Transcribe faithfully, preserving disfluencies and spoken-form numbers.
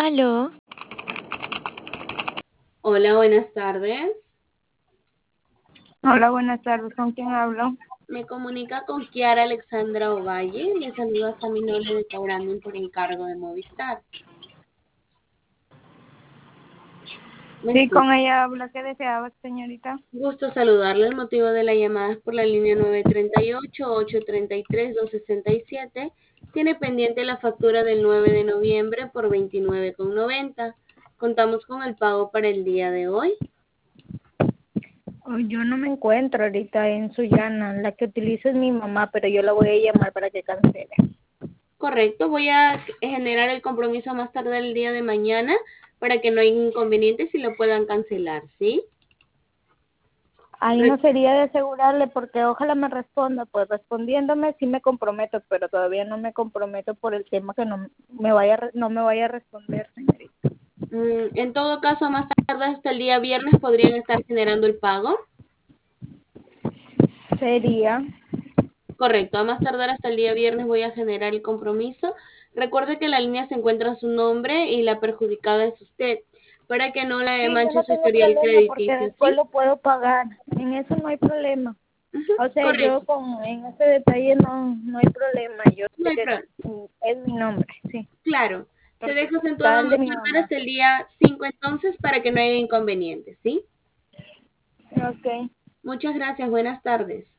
Aló, Hola, buenas tardes. Hola, buenas tardes. ¿Con quién hablo? Me comunica con Kiara Alexandra Ovalle. Le saluda Sammy Noble de Tauranding por encargo de Movistar. ¿Me Sí, escucha? con ella habla. ¿Qué deseaba, señorita? Gusto saludarle. El motivo de la llamada es por la línea nueve tres ocho, ocho tres tres, dos seis siete. Tiene pendiente la factura del nueve de noviembre por veintinueve con noventa. Contamos con el pago para el día de hoy. Oh, yo no me encuentro ahorita en Sullana. La que utilizo es mi mamá, pero yo la voy a llamar para que cancele. Correcto, voy a generar el compromiso más tarde el día de mañana para que no haya inconvenientes y lo puedan cancelar, ¿sí? Ahí no Re- sería de asegurarle porque ojalá me responda. Pues respondiéndome sí me comprometo, pero todavía no me comprometo por el tema que no me vaya, a re- no me vaya a responder, señorita. mm, en todo caso, a más tarde hasta el día viernes podrían estar generando el pago. Sería. Correcto, a más tardar hasta el día viernes voy a generar el compromiso. Recuerde que la línea se encuentra a su nombre y la perjudicada es usted, para que no le Sí, yo manche no su tengo historial problema porque crediticio, después ¿sí? lo puedo pagar. En eso no hay problema. Ujú, O sea, yo correcto, con en ese detalle no no hay problema. Yo no sé hay que problema. mm, es mi nombre, sí, Claro, se porque deja acentuado a está el de más mi tardar mamá. hasta el día cinco entonces para que no haya inconvenientes, ¿sí? Ok. Muchas gracias, buenas tardes.